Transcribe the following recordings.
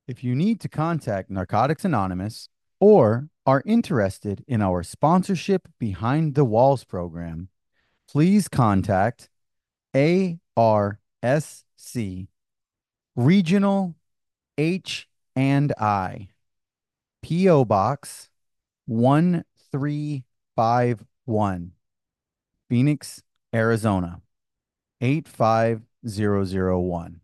If you need to contact Narcotics Anonymous or are interested in our sponsorship Behind the Walls program, please contact ARSC Regional H and I, PO Box 1351, Phoenix, Arizona 85001.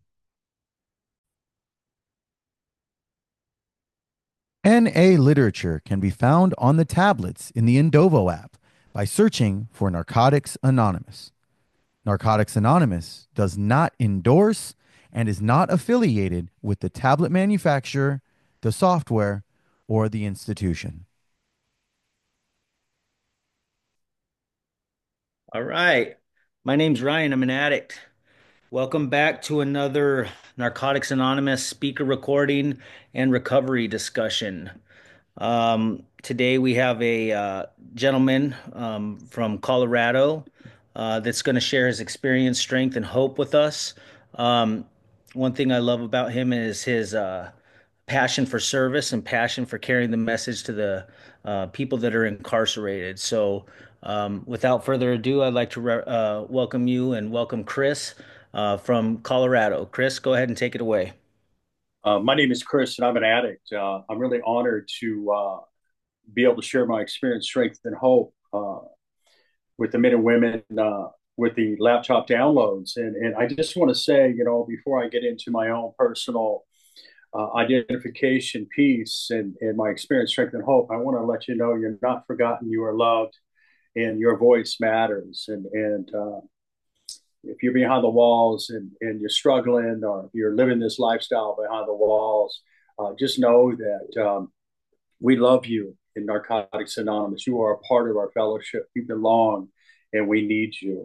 NA literature can be found on the tablets in the Indovo app by searching for Narcotics Anonymous. Narcotics Anonymous does not endorse and is not affiliated with the tablet manufacturer, the software, or the institution. All right. My name's Ryan. I'm an addict. Welcome back to another Narcotics Anonymous speaker recording and recovery discussion. Today we have a gentleman from Colorado that's going to share his experience, strength, and hope with us. Um, One thing I love about him is his passion for service and passion for carrying the message to the people that are incarcerated. So, without further ado, I'd like to welcome you and welcome Chris from Colorado. Chris, go ahead and take it away. My name is Chris, and I'm an addict. I'm really honored to be able to share my experience, strength, and hope with the men and women with the laptop downloads. And I just want to say, before I get into my own personal identification piece and my experience, strength, and hope, I want to let you know you're not forgotten, you are loved, and your voice matters. And if you're behind the walls and you're struggling or you're living this lifestyle behind the walls, just know that we love you in Narcotics Anonymous. You are a part of our fellowship. You belong, and we need you.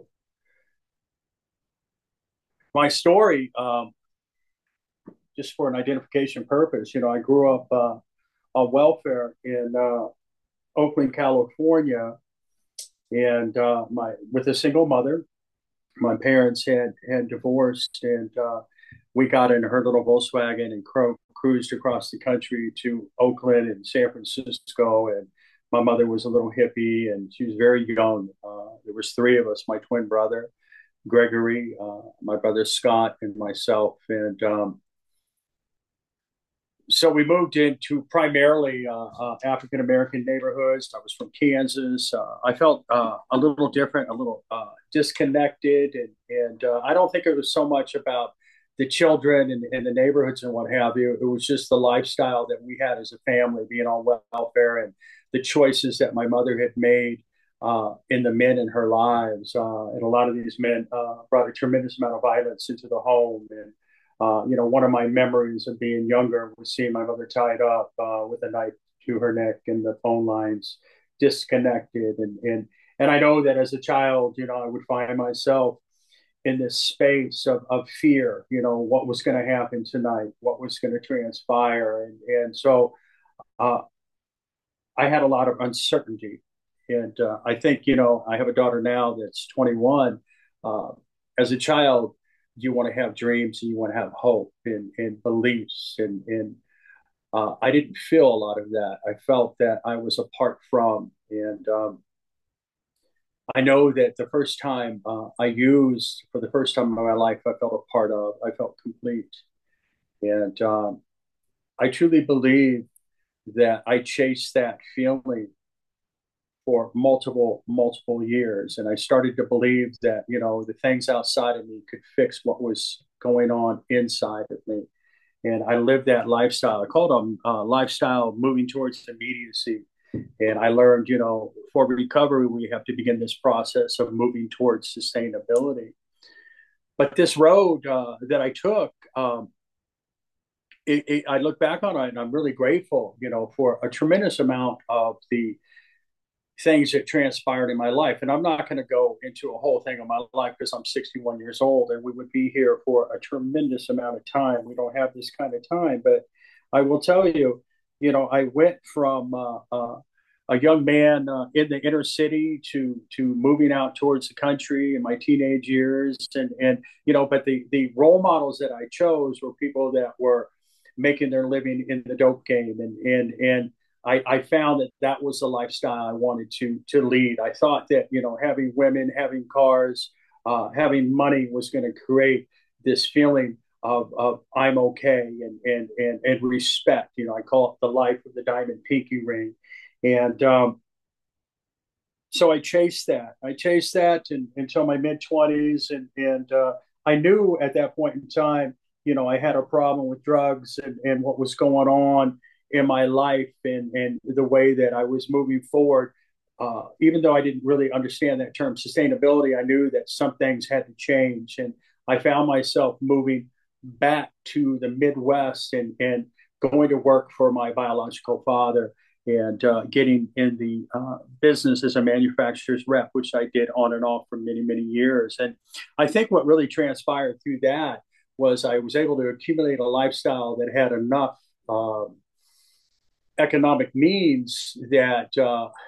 My story, just for an identification purpose, I grew up on welfare in Oakland, California, and my with a single mother. My parents had divorced, and we got in her little Volkswagen and cruised across the country to Oakland and San Francisco. And my mother was a little hippie, and she was very young. There was three of us: my twin brother Gregory, my brother Scott, and myself. And so we moved into primarily African American neighborhoods. I was from Kansas. I felt a little different, a little disconnected, and I don't think it was so much about the children and the neighborhoods and what have you. It was just the lifestyle that we had as a family, being on welfare, and the choices that my mother had made in the men in her lives. And a lot of these men brought a tremendous amount of violence into the home. And one of my memories of being younger was seeing my mother tied up with a knife to her neck and the phone lines disconnected. And I know that as a child, I would find myself in this space of fear, what was going to happen tonight, what was going to transpire. And so uh, I had a lot of uncertainty. And I think, I have a daughter now that's 21. Uh, as a child, you want to have dreams and you want to have hope and beliefs. And I didn't feel a lot of that. I felt that I was apart from. And I know that the first time I used, for the first time in my life, I felt a part of, I felt complete. And I truly believe that I chased that feeling for multiple years. And I started to believe that, the things outside of me could fix what was going on inside of me. And I lived that lifestyle. I called them lifestyle moving towards immediacy. And I learned, for recovery, we have to begin this process of moving towards sustainability. But this road that I took, I look back on it and I'm really grateful, for a tremendous amount of the things that transpired in my life. And I'm not going to go into a whole thing of my life because I'm 61 years old and we would be here for a tremendous amount of time. We don't have this kind of time, but I will tell you, I went from a young man in the inner city to moving out towards the country in my teenage years, and but the role models that I chose were people that were making their living in the dope game. And I found that that was the lifestyle I wanted to lead. I thought that, having women, having cars, having money was going to create this feeling of I'm okay and respect. I call it the life of the diamond pinky ring. And so I chased that. Until my mid 20s, and I knew at that point in time, I had a problem with drugs and what was going on in my life and the way that I was moving forward. Even though I didn't really understand that term sustainability, I knew that some things had to change, and I found myself moving back to the Midwest and going to work for my biological father and getting in the business as a manufacturer's rep, which I did on and off for many, many years. And I think what really transpired through that was I was able to accumulate a lifestyle that had enough economic means that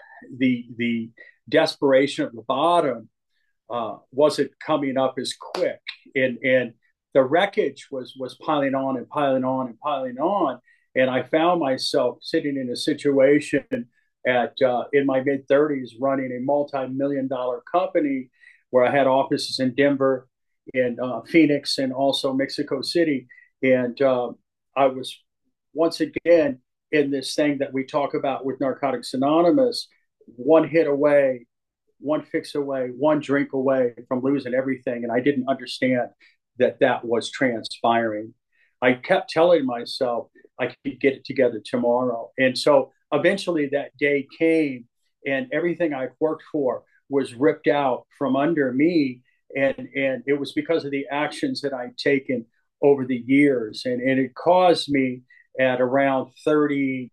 the desperation of the bottom wasn't coming up as quick, and the wreckage was piling on and piling on and piling on. And I found myself sitting in a situation at in my mid 30s, running a multi-million-dollar company where I had offices in Denver, in Phoenix, and also Mexico City. And I was once again in this thing that we talk about with Narcotics Anonymous, one hit away, one fix away, one drink away from losing everything. And I didn't understand that that was transpiring. I kept telling myself I could get it together tomorrow. And so eventually that day came, and everything I've worked for was ripped out from under me. And it was because of the actions that I'd taken over the years. And it caused me at around 30,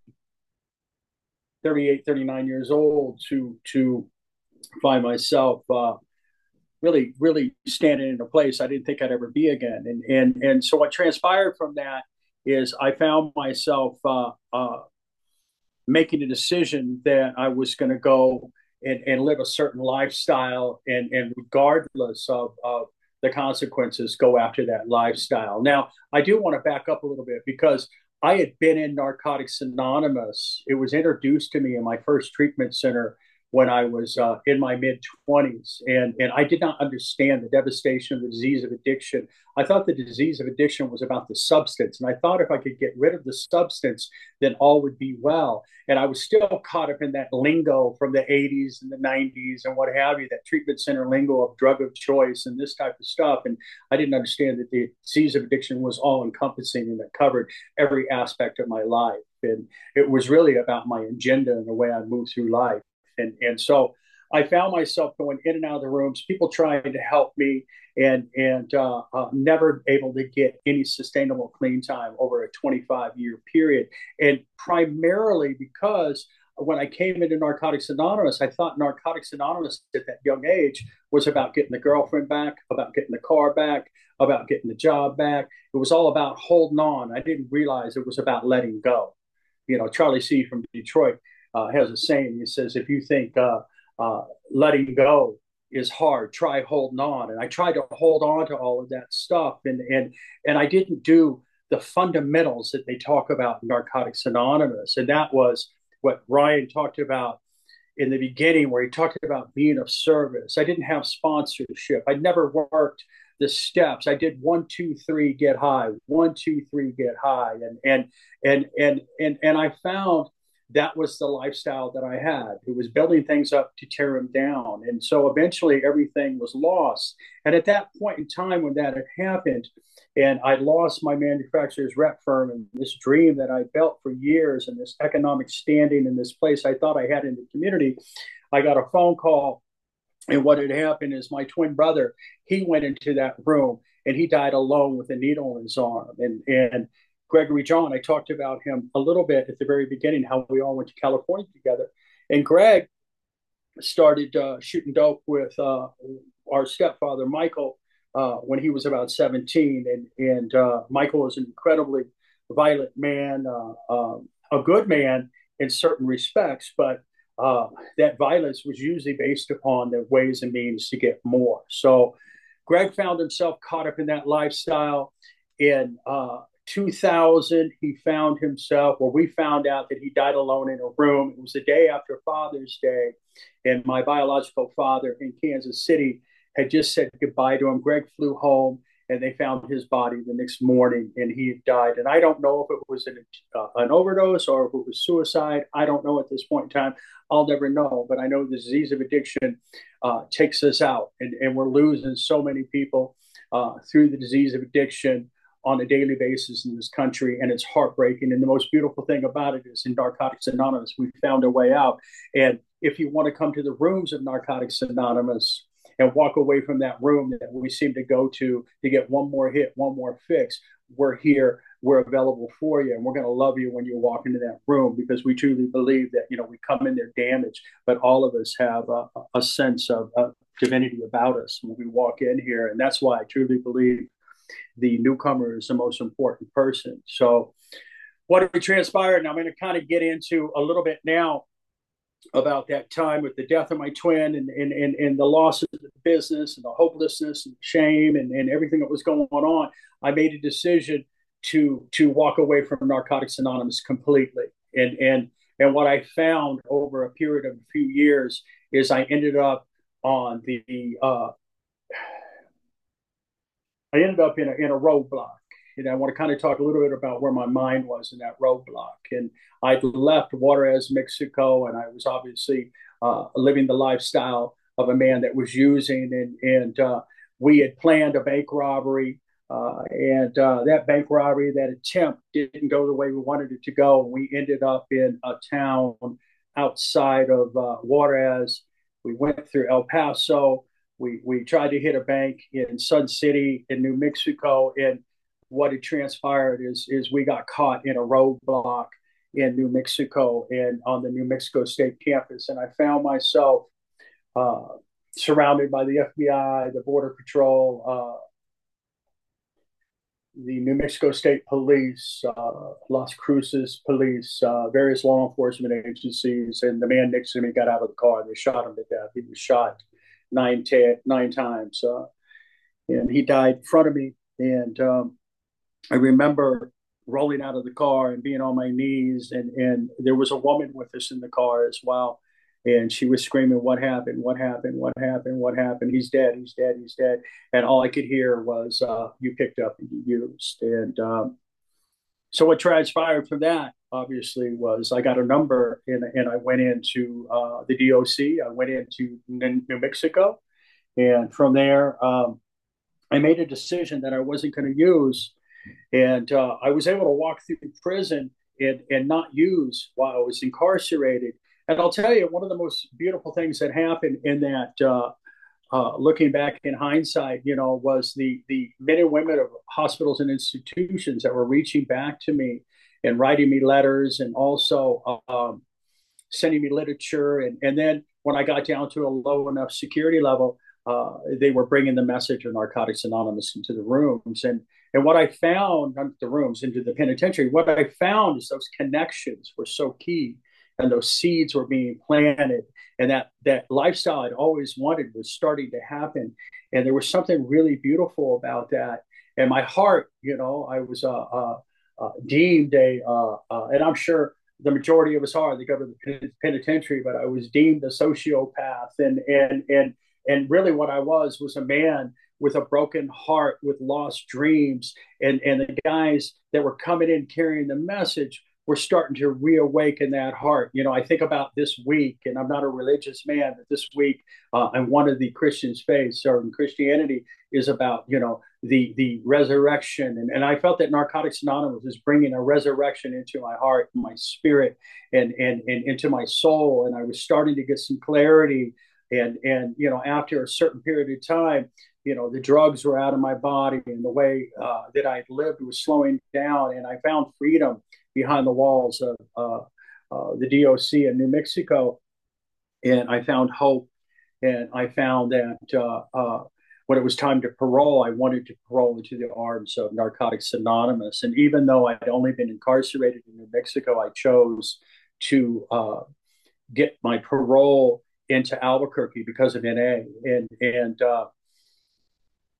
38, 39 years old to find myself really standing in a place I didn't think I'd ever be again. And so what transpired from that is I found myself making a decision that I was going to go and live a certain lifestyle, and regardless of the consequences, go after that lifestyle. Now, I do want to back up a little bit because I had been in Narcotics Anonymous. It was introduced to me in my first treatment center when I was in my mid 20s. And I did not understand the devastation of the disease of addiction. I thought the disease of addiction was about the substance. And I thought if I could get rid of the substance, then all would be well. And I was still caught up in that lingo from the 80s and the 90s and what have you, that treatment center lingo of drug of choice and this type of stuff. And I didn't understand that the disease of addiction was all encompassing and that covered every aspect of my life. And it was really about my agenda and the way I moved through life. And so I found myself going in and out of the rooms, people trying to help me, and never able to get any sustainable clean time over a 25-year period. And primarily because when I came into Narcotics Anonymous, I thought Narcotics Anonymous at that young age was about getting the girlfriend back, about getting the car back, about getting the job back. It was all about holding on. I didn't realize it was about letting go. Charlie C. from Detroit has a saying. He says, if you think letting go is hard, try holding on. And I tried to hold on to all of that stuff. And I didn't do the fundamentals that they talk about in Narcotics Anonymous. And that was what Ryan talked about in the beginning, where he talked about being of service. I didn't have sponsorship. I never worked the steps. I did 1, 2, 3, get high, 1, 2, 3, get high. And I found that was the lifestyle that I had. It was building things up to tear them down. And so eventually everything was lost. And at that point in time when that had happened, and I lost my manufacturer's rep firm and this dream that I built for years and this economic standing in this place I thought I had in the community, I got a phone call. And what had happened is my twin brother, he went into that room and he died alone with a needle in his arm. And Gregory John, I talked about him a little bit at the very beginning, how we all went to California together. And Greg started shooting dope with our stepfather, Michael, when he was about 17. And Michael was an incredibly violent man, a good man in certain respects, but that violence was usually based upon the ways and means to get more. So Greg found himself caught up in that lifestyle. And 2000, he found himself, or we found out that he died alone in a room. It was the day after Father's Day, and my biological father in Kansas City had just said goodbye to him. Greg flew home, and they found his body the next morning, and he had died. And I don't know if it was an overdose or if it was suicide. I don't know at this point in time. I'll never know, but I know the disease of addiction takes us out, and we're losing so many people through the disease of addiction on a daily basis in this country, and it's heartbreaking. And the most beautiful thing about it is in Narcotics Anonymous, we found a way out. And if you want to come to the rooms of Narcotics Anonymous and walk away from that room that we seem to go to get one more hit, one more fix, we're here. We're available for you, and we're going to love you when you walk into that room, because we truly believe that, we come in there damaged, but all of us have a sense of divinity about us when we walk in here, and that's why I truly believe the newcomer is the most important person. So what had transpired, and I'm going to kind of get into a little bit now about that time with the death of my twin and the loss of the business and the hopelessness and shame and everything that was going on. I made a decision to walk away from Narcotics Anonymous completely. And what I found over a period of a few years is I ended up on I ended up in a roadblock. And I want to kind of talk a little bit about where my mind was in that roadblock. And I'd left Juarez, Mexico, and I was obviously living the lifestyle of a man that was using. And we had planned a bank robbery. And that bank robbery, that attempt didn't go the way we wanted it to go. We ended up in a town outside of Juarez. We went through El Paso. We tried to hit a bank in Sun City in New Mexico, and what had transpired is we got caught in a roadblock in New Mexico and on the New Mexico State campus, and I found myself surrounded by the FBI, the Border Patrol, the New Mexico State Police, Las Cruces Police, various law enforcement agencies, and the man next to me got out of the car and they shot him to death. He was shot nine times, and he died in front of me. And I remember rolling out of the car and being on my knees, and there was a woman with us in the car as well, and she was screaming, "What happened? What happened? What happened? What happened? He's dead! He's dead! He's dead!" And all I could hear was, "You picked up and you used." And so what transpired from that, obviously, was I got a number, and I went into the DOC. I went into New Mexico, and from there, I made a decision that I wasn't going to use. And I was able to walk through prison and not use while I was incarcerated. And I'll tell you, one of the most beautiful things that happened in that, looking back in hindsight, was the men and women of hospitals and institutions that were reaching back to me and writing me letters, and also sending me literature. And then when I got down to a low enough security level, they were bringing the message of Narcotics Anonymous into the rooms. And what I found, not the rooms, into the penitentiary, what I found is those connections were so key, and those seeds were being planted, and that lifestyle I'd always wanted was starting to happen. And there was something really beautiful about that. And my heart, I was deemed and I'm sure the majority of us are, they go to the penitentiary, but I was deemed a sociopath. And really what I was a man with a broken heart, with lost dreams. And the guys that were coming in carrying the message were starting to reawaken that heart. I think about this week, and I'm not a religious man, but this week and one of the Christian faiths, or in Christianity, is about, the resurrection. And I felt that Narcotics Anonymous is bringing a resurrection into my heart, my spirit, and into my soul. And I was starting to get some clarity. And after a certain period of time, the drugs were out of my body, and the way that I lived was slowing down, and I found freedom behind the walls of the DOC in New Mexico. And I found hope, and I found that when it was time to parole, I wanted to parole into the arms of Narcotics Anonymous. And even though I'd only been incarcerated in New Mexico, I chose to get my parole into Albuquerque because of NA. And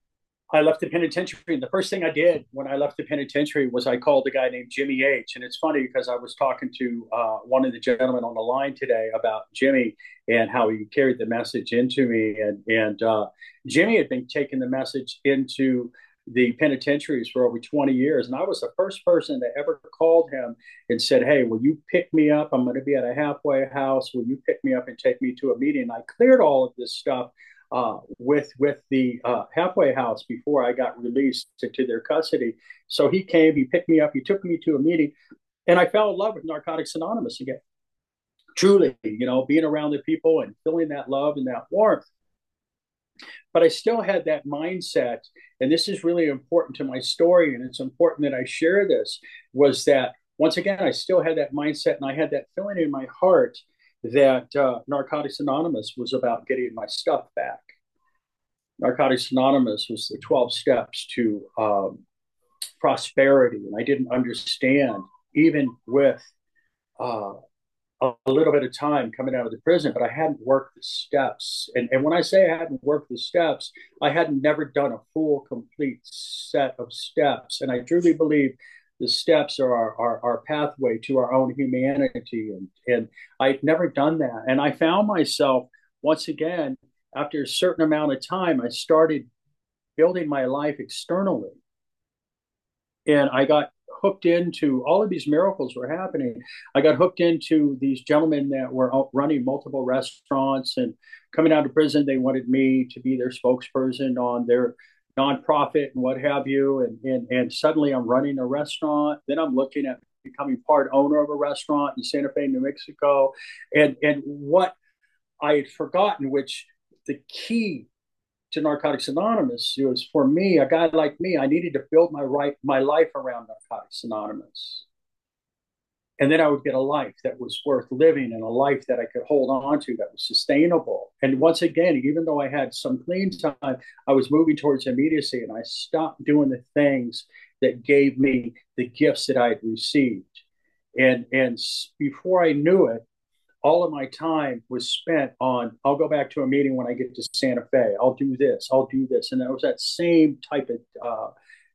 I left the penitentiary. And the first thing I did when I left the penitentiary was I called a guy named Jimmy H. And it's funny because I was talking to one of the gentlemen on the line today about Jimmy and how he carried the message into me. And Jimmy had been taking the message into the penitentiaries for over 20 years. And I was the first person that ever called him and said, "Hey, will you pick me up? I'm going to be at a halfway house. Will you pick me up and take me to a meeting?" And I cleared all of this stuff with the halfway house before I got released to their custody. So he came, he picked me up, he took me to a meeting, and I fell in love with Narcotics Anonymous again. Truly, being around the people and feeling that love and that warmth. But I still had that mindset, and this is really important to my story, and it's important that I share this, was that once again, I still had that mindset and I had that feeling in my heart that Narcotics Anonymous was about getting my stuff back. Narcotics Anonymous was the 12 steps to prosperity. And I didn't understand, even with a little bit of time coming out of the prison, but I hadn't worked the steps. And when I say I hadn't worked the steps, I had never done a full, complete set of steps. And I truly believe the steps are our pathway to our own humanity. And I'd never done that. And I found myself, once again, after a certain amount of time, I started building my life externally. And I got hooked into all of these miracles were happening. I got hooked into these gentlemen that were running multiple restaurants, and coming out of prison, they wanted me to be their spokesperson on their nonprofit and what have you. And suddenly I'm running a restaurant. Then I'm looking at becoming part owner of a restaurant in Santa Fe, New Mexico. And what I had forgotten, which the key to Narcotics Anonymous was, for me, a guy like me, I needed to build my life around Narcotics Anonymous. And then I would get a life that was worth living and a life that I could hold on to that was sustainable. And once again, even though I had some clean time, I was moving towards immediacy, and I stopped doing the things that gave me the gifts that I had received. And before I knew it, all of my time was spent on, I'll go back to a meeting when I get to Santa Fe. I'll do this. I'll do this. And it was that same type of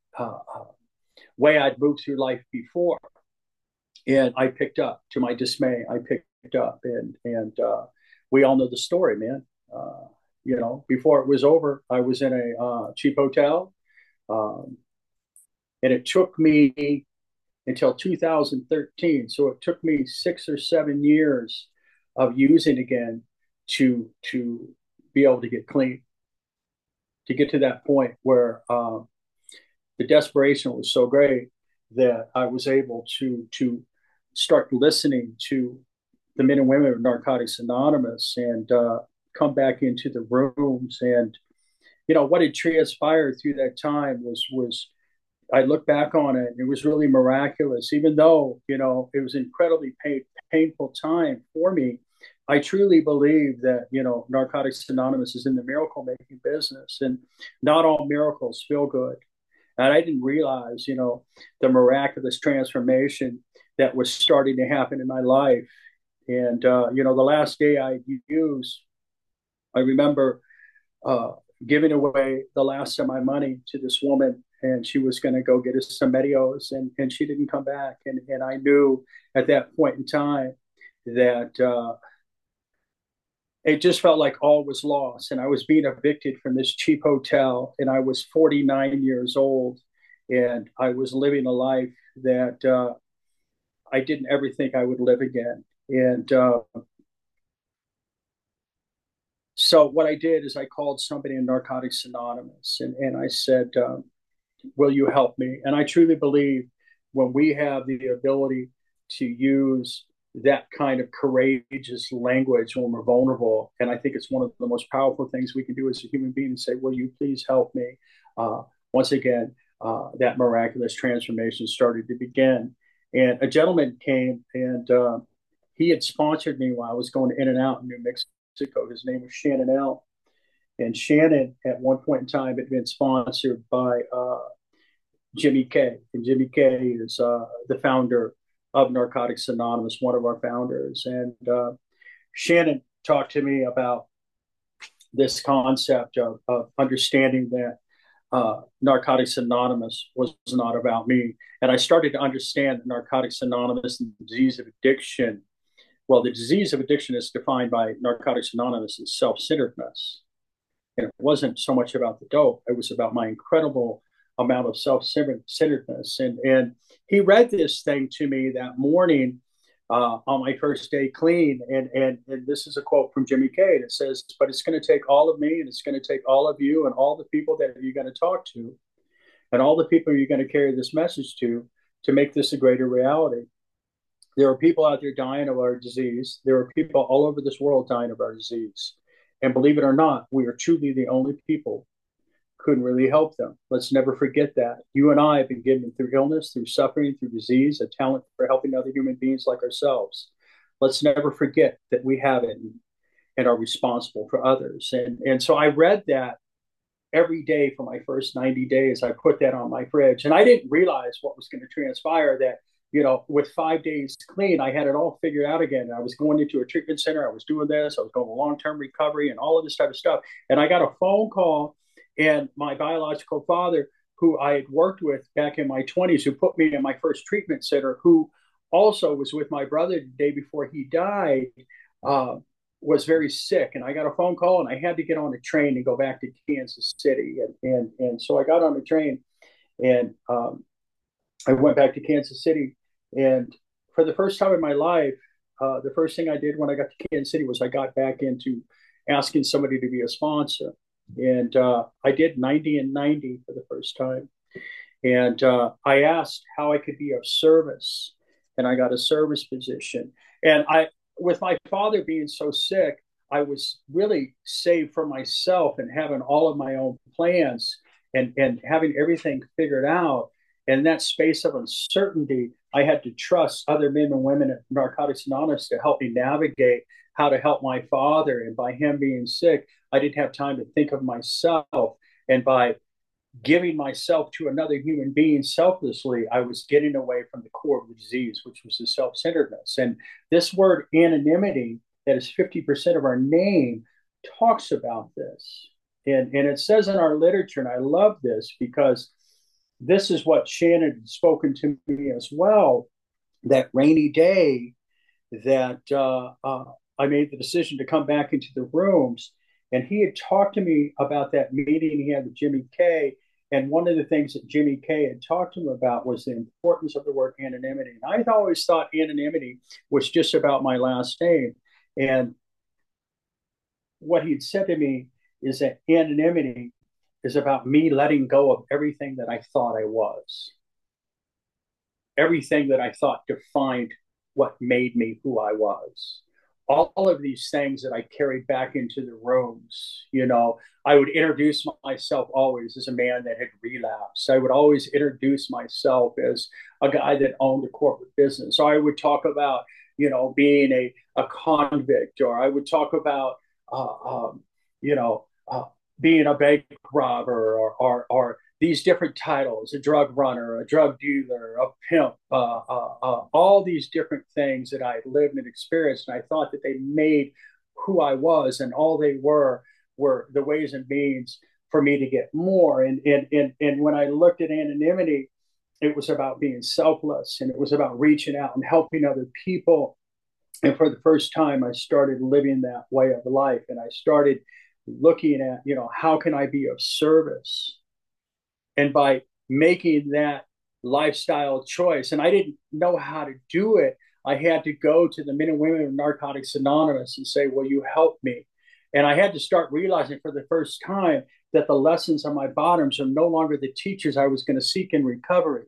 way I'd moved through life before. And I picked up, to my dismay, I picked up. And we all know the story, man. Before it was over, I was in a cheap hotel. And it took me until 2013. So it took me 6 or 7 years of using again to be able to get clean, to get to that point where the desperation was so great that I was able to start listening to the men and women of Narcotics Anonymous and come back into the rooms. And what had transpired through that time was I look back on it, it was really miraculous. Even though, it was an incredibly painful time for me, I truly believe that, Narcotics Anonymous is in the miracle making business, and not all miracles feel good. And I didn't realize, the miraculous transformation that was starting to happen in my life. And, the last day I used, I remember giving away the last of my money to this woman, and she was going to go get us some Medios, and she didn't come back. And I knew at that point in time that it just felt like all was lost. And I was being evicted from this cheap hotel, and I was 49 years old, and I was living a life that I didn't ever think I would live again. And so what I did is I called somebody in Narcotics Anonymous, and I said, will you help me? And I truly believe when we have the ability to use that kind of courageous language when we're vulnerable, and I think it's one of the most powerful things we can do as a human being, and say, will you please help me? Once again, that miraculous transformation started to begin. And a gentleman came, and he had sponsored me while I was going in and out in New Mexico. His name was Shannon L. And Shannon, at one point in time, had been sponsored by Jimmy K. And Jimmy K is the founder of Narcotics Anonymous, one of our founders. And Shannon talked to me about this concept of understanding that Narcotics Anonymous was not about me. And I started to understand that Narcotics Anonymous and the disease of addiction, well, the disease of addiction is defined by Narcotics Anonymous as self-centeredness. And it wasn't so much about the dope, it was about my incredible amount of self-centeredness. And he read this thing to me that morning on my first day clean. And this is a quote from Jimmy Cade. It says, "But it's going to take all of me, and it's going to take all of you, and all the people that you're going to talk to, and all the people you're going to carry this message to make this a greater reality. There are people out there dying of our disease. There are people all over this world dying of our disease. And believe it or not, we are truly the only people who can really help them. Let's never forget that. You and I have been given through illness, through suffering, through disease, a talent for helping other human beings like ourselves. Let's never forget that we have it and are responsible for others." And so I read that every day for my first 90 days. I put that on my fridge. And I didn't realize what was going to transpire, that, with 5 days clean, I had it all figured out again. I was going into a treatment center. I was doing this. I was going to long-term recovery and all of this type of stuff. And I got a phone call, and my biological father, who I had worked with back in my 20s, who put me in my first treatment center, who also was with my brother the day before he died, uh, was very sick. And I got a phone call, and I had to get on a train and go back to Kansas City. And so I got on the train, and I went back to Kansas City. And for the first time in my life, the first thing I did when I got to Kansas City was I got back into asking somebody to be a sponsor. And I did 90 and 90 for the first time. And I asked how I could be of service, and I got a service position. And with my father being so sick, I was really saved for myself and having all of my own plans, and having everything figured out. And that space of uncertainty, I had to trust other men and women at Narcotics Anonymous to help me navigate how to help my father. And by him being sick, I didn't have time to think of myself. And by giving myself to another human being selflessly, I was getting away from the core of the disease, which was the self centeredness. And this word anonymity, that is 50% of our name, talks about this. And it says in our literature, and I love this because this is what Shannon had spoken to me as well, that rainy day that I made the decision to come back into the rooms. And he had talked to me about that meeting he had with Jimmy K. And one of the things that Jimmy K had talked to him about was the importance of the word anonymity. And I'd always thought anonymity was just about my last name. And what he'd said to me is that anonymity is about me letting go of everything that I thought I was, everything that I thought defined what made me who I was. All of these things that I carried back into the rooms, I would introduce myself always as a man that had relapsed. I would always introduce myself as a guy that owned a corporate business. So I would talk about, being a convict, or I would talk about, you know, uh, being a bank robber, or these different titles: a drug runner, a drug dealer, a pimp, all these different things that I lived and experienced. And I thought that they made who I was, and all they were the ways and means for me to get more. And when I looked at anonymity, it was about being selfless, and it was about reaching out and helping other people. And for the first time, I started living that way of life, and I started looking at, how can I be of service? And by making that lifestyle choice, and I didn't know how to do it, I had to go to the men and women of Narcotics Anonymous and say, will you help me? And I had to start realizing for the first time that the lessons on my bottoms are no longer the teachers I was going to seek in recovery.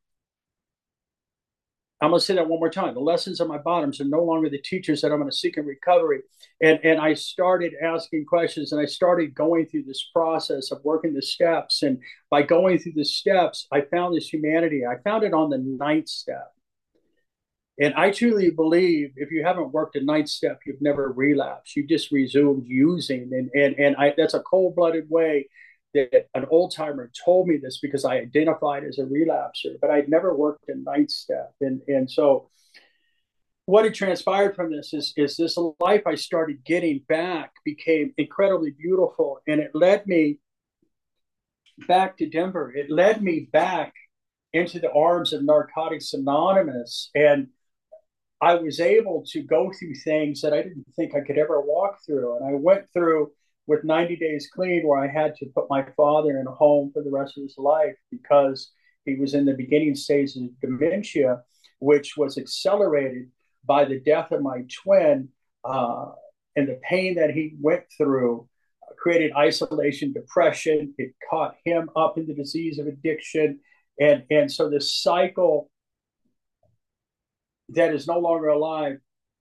I'm going to say that one more time. The lessons on my bottoms are no longer the teachers that I'm going to seek in recovery. And I started asking questions, and I started going through this process of working the steps. And by going through the steps, I found this humanity. I found it on the ninth step. And I truly believe if you haven't worked a ninth step, you've never relapsed. You just resumed using. And that's a cold-blooded way that an old timer told me this, because I identified as a relapser, but I'd never worked a ninth step. And so what had transpired from this is this life I started getting back became incredibly beautiful. And it led me back to Denver, it led me back into the arms of Narcotics Anonymous. And I was able to go through things that I didn't think I could ever walk through. And I went through with 90 Days Clean, where I had to put my father in a home for the rest of his life because he was in the beginning stages of dementia, which was accelerated by the death of my twin. And the pain that he went through created isolation, depression. It caught him up in the disease of addiction. And so this cycle that is no longer alive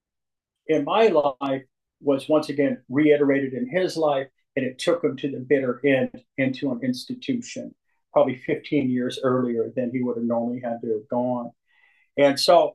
in my life was once again reiterated in his life, and it took him to the bitter end into an institution, probably 15 years earlier than he would have normally had to have gone. And so,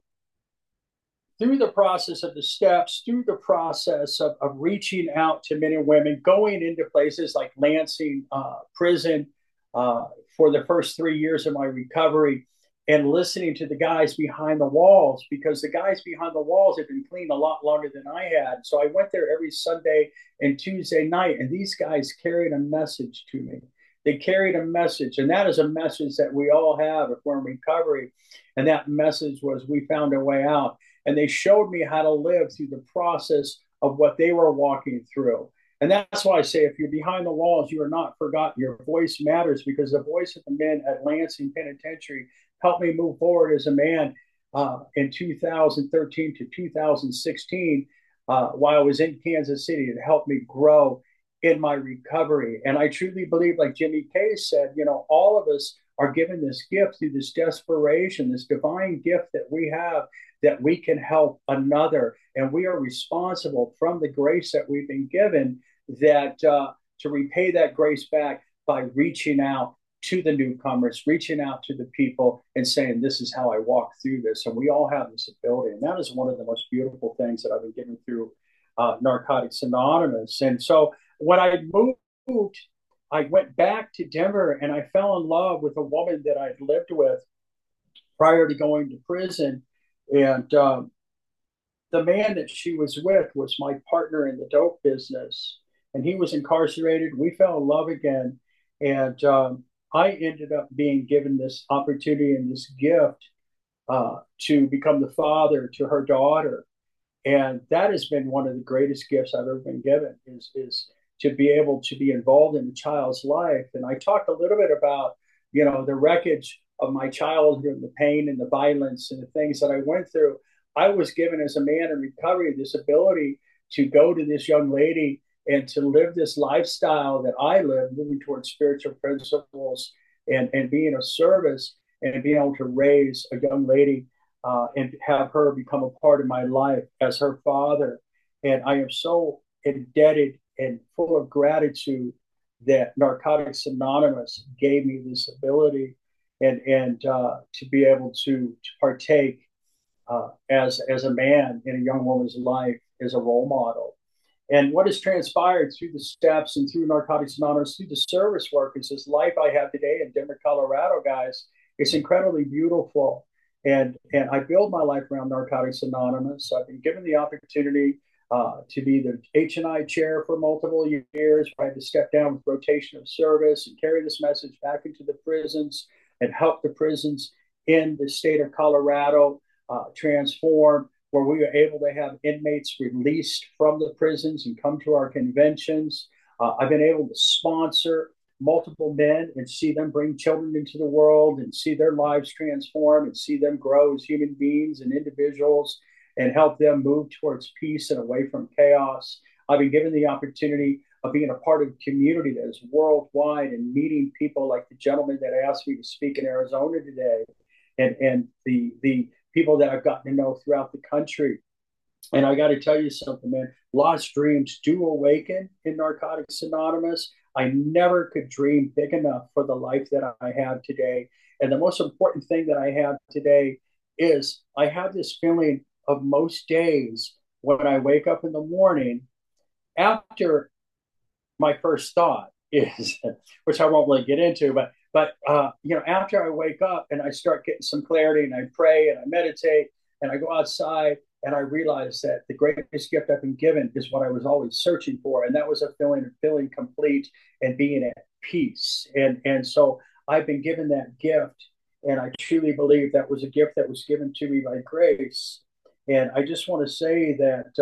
through the process of the steps, through the process of reaching out to men and women, going into places like Lansing prison for the first 3 years of my recovery, and listening to the guys behind the walls, because the guys behind the walls had been clean a lot longer than I had. So I went there every Sunday and Tuesday night, and these guys carried a message to me. They carried a message, and that is a message that we all have if we're in recovery. And that message was, we found a way out. And they showed me how to live through the process of what they were walking through. And that's why I say, if you're behind the walls, you are not forgotten. Your voice matters, because the voice of the men at Lansing Penitentiary helped me move forward as a man in 2013 to 2016 while I was in Kansas City. It helped me grow in my recovery. And I truly believe, like Jimmy Case said, all of us are given this gift through this desperation, this divine gift that we have, that we can help another. And we are responsible from the grace that we've been given, that to repay that grace back by reaching out to the newcomers, reaching out to the people and saying, this is how I walk through this. And we all have this ability. And that is one of the most beautiful things that I've been given through Narcotics Anonymous. And so when I moved, I went back to Denver, and I fell in love with a woman that I'd lived with prior to going to prison. And the man that she was with was my partner in the dope business, and he was incarcerated. We fell in love again. And I ended up being given this opportunity and this gift to become the father to her daughter. And that has been one of the greatest gifts I've ever been given, is to be able to be involved in a child's life. And I talked a little bit about, the wreckage of my childhood and the pain and the violence and the things that I went through. I was given, as a man in recovery, this ability to go to this young lady and to live this lifestyle that I live, moving towards spiritual principles and being of service, and being able to raise a young lady and have her become a part of my life as her father. And I am so indebted and full of gratitude that Narcotics Anonymous gave me this ability, and to be able to partake as a man in a young woman's life as a role model. And what has transpired through the steps and through Narcotics Anonymous, through the service work, is this life I have today in Denver, Colorado, guys. It's incredibly beautiful. And I build my life around Narcotics Anonymous. I've been given the opportunity to be the H&I chair for multiple years. I had to step down with rotation of service and carry this message back into the prisons and help the prisons in the state of Colorado transform, where we were able to have inmates released from the prisons and come to our conventions. I've been able to sponsor multiple men and see them bring children into the world and see their lives transform and see them grow as human beings and individuals and help them move towards peace and away from chaos. I've been given the opportunity of being a part of a community that is worldwide and meeting people like the gentleman that asked me to speak in Arizona today, and the people that I've gotten to know throughout the country. And I got to tell you something, man. Lost dreams do awaken in Narcotics Anonymous. I never could dream big enough for the life that I have today. And the most important thing that I have today is I have this feeling of most days when I wake up in the morning, after my first thought is, which I won't really get into, but after I wake up and I start getting some clarity and I pray and I meditate and I go outside And I realized that the greatest gift I've been given is what I was always searching for, and that was a feeling of feeling complete and being at peace. And so I've been given that gift, and I truly believe that was a gift that was given to me by grace. And I just want to say that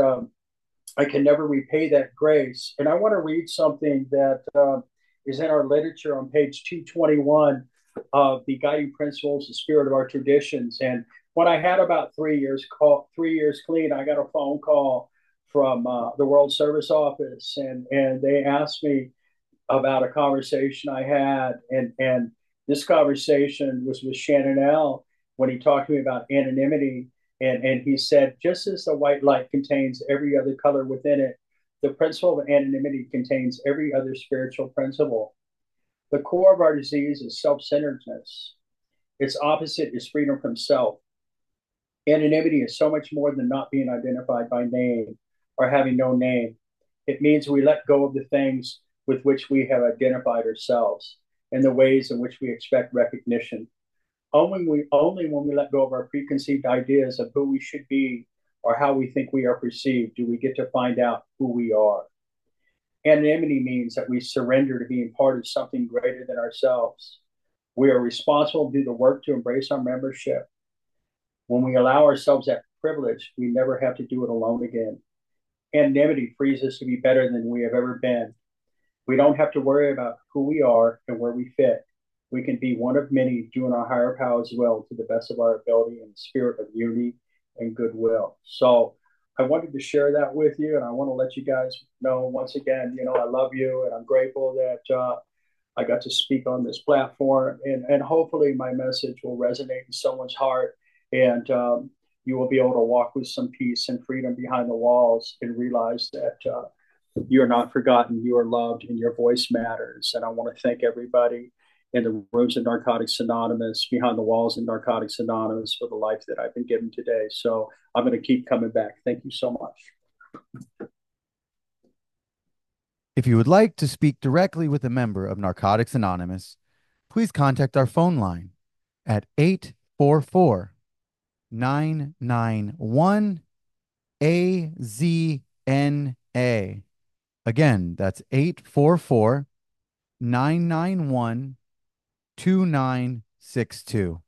I can never repay that grace. And I want to read something that is in our literature on page 221 of the guiding principles, the spirit of our traditions. And when I had about 3 years clean, I got a phone call from the World Service Office, and they asked me about a conversation I had, and this conversation was with Shannon L. when he talked to me about anonymity, and he said, just as the white light contains every other color within it, the principle of anonymity contains every other spiritual principle. The core of our disease is self-centeredness. Its opposite is freedom from self. Anonymity is so much more than not being identified by name or having no name. It means we let go of the things with which we have identified ourselves and the ways in which we expect recognition. Only when we let go of our preconceived ideas of who we should be or how we think we are perceived do we get to find out who we are. Anonymity means that we surrender to being part of something greater than ourselves. We are responsible to do the work to embrace our membership. When we allow ourselves that privilege, we never have to do it alone again. Anonymity frees us to be better than we have ever been. We don't have to worry about who we are and where we fit. We can be one of many doing our higher powers will to the best of our ability in the spirit of unity and goodwill. So I wanted to share that with you, and I want to let you guys know once again, I love you, and I'm grateful that I got to speak on this platform, and hopefully my message will resonate in someone's heart, and you will be able to walk with some peace and freedom behind the walls and realize that you're not forgotten, you are loved, and your voice matters. And I want to thank everybody in the rooms of Narcotics Anonymous, behind the walls in Narcotics Anonymous for the life that I've been given today. So I'm going to keep coming back. Thank you so much. If you would like to speak directly with a member of Narcotics Anonymous, please contact our phone line at 844 991 AZNA. Again, that's 844 991 2962.